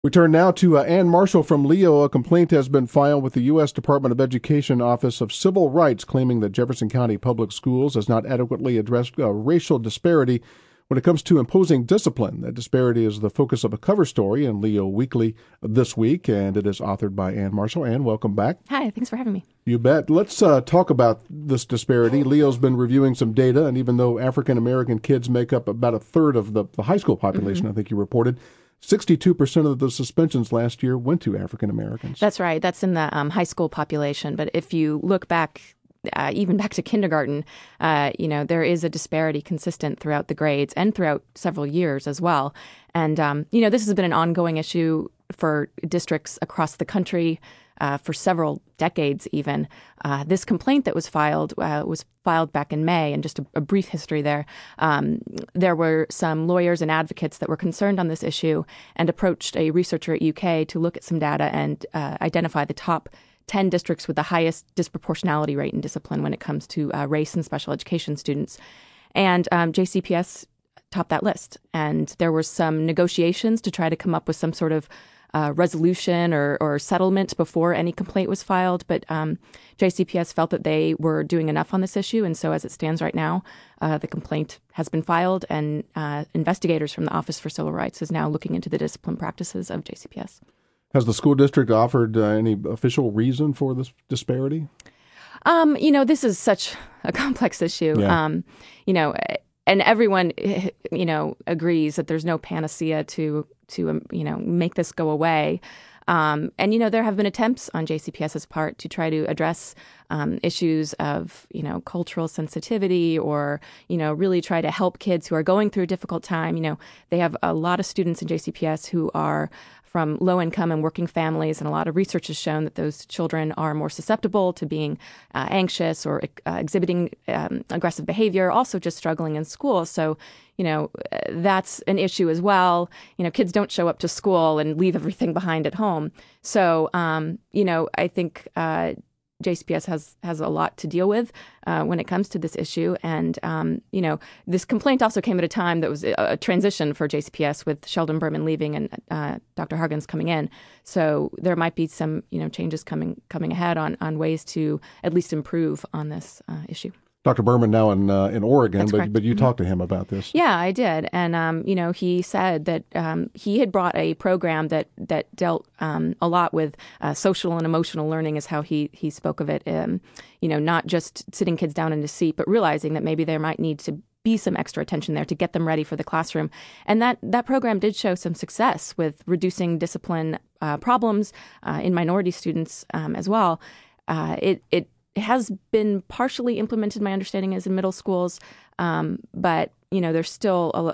We turn now to Ann Marshall from Leo. A complaint has been filed with the U.S. Department of Education Office of Civil Rights claiming that Jefferson County Public Schools has not adequately addressed racial disparity when it comes to imposing discipline. That disparity is the focus of a cover story in Leo Weekly this week, and it is authored by Ann Marshall. Ann, welcome back. Hi, thanks for having me. You bet. Let's talk about this disparity. Leo's been reviewing some data, and even though African-American kids make up about a third of the high school population, I think you reported, 62% of the suspensions last year went to African Americans. That's right. That's in the high school population. But if you look back, even back to kindergarten, there is a disparity consistent throughout the grades and throughout several years as well. And, this has been an ongoing issue for districts across the country for several decades even. This complaint that was filed back in May, and just a brief history there. There were some lawyers and advocates that were concerned on this issue and approached a researcher at UK to look at some data and identify the top 10 districts with the highest disproportionality rate in discipline when it comes to race and special education students. And JCPS topped that list. And there were some negotiations to try to come up with some sort of resolution or settlement before any complaint was filed. But JCPS felt that they were doing enough on this issue. And so as it stands right now, the complaint has been filed, and investigators from the Office for Civil Rights is now looking into the discipline practices of JCPS. Has the school district offered any official reason for this disparity? This is such a complex issue. Yeah. And everyone, agrees that there's no panacea to make this go away. And there have been attempts on JCPS's part to try to address issues of, cultural sensitivity or, really try to help kids who are going through a difficult time. They have a lot of students in JCPS who are from low-income and working families, and a lot of research has shown that those children are more susceptible to being anxious or exhibiting aggressive behavior, also just struggling in school. So, that's an issue as well. Kids don't show up to school and leave everything behind at home. So, I think JCPS has a lot to deal with when it comes to this issue. And, this complaint also came at a time that was a transition for JCPS with Sheldon Berman leaving and Dr. Hargens coming in. So there might be some, changes coming ahead on ways to at least improve on this issue. Dr. Berman now in Oregon, but you talked to him about this. Yeah, I did. And, he said that he had brought a program that dealt a lot with social and emotional learning is how he spoke of it. Not just sitting kids down in a seat, but realizing that maybe there might need to be some extra attention there to get them ready for the classroom. And that program did show some success with reducing discipline problems in minority students as well. It has been partially implemented, my understanding is, in middle schools, but there's still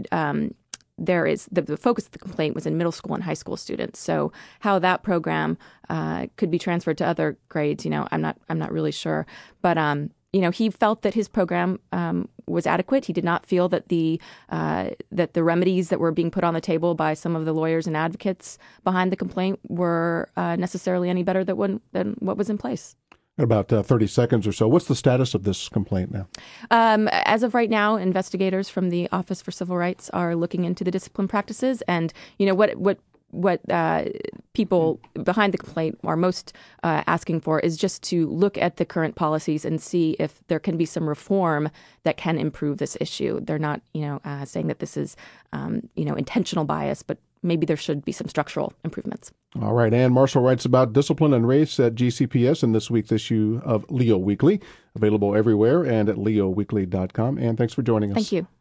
there is the focus of the complaint was in middle school and high school students. So how that program could be transferred to other grades, I'm not really sure. But he felt that his program was adequate. He did not feel that the remedies that were being put on the table by some of the lawyers and advocates behind the complaint were necessarily any better than what was in place. About 30 seconds or so. What's the status of this complaint now? As of right now, investigators from the Office for Civil Rights are looking into the discipline practices, and what people behind the complaint are most asking for is just to look at the current policies and see if there can be some reform that can improve this issue. They're not, saying that this is, intentional bias, but maybe there should be some structural improvements. All right. Ann Marshall writes about discipline and race at JCPS in this week's issue of Leo Weekly, available everywhere and at leoweekly.com. Ann, thanks for joining us. Thank you.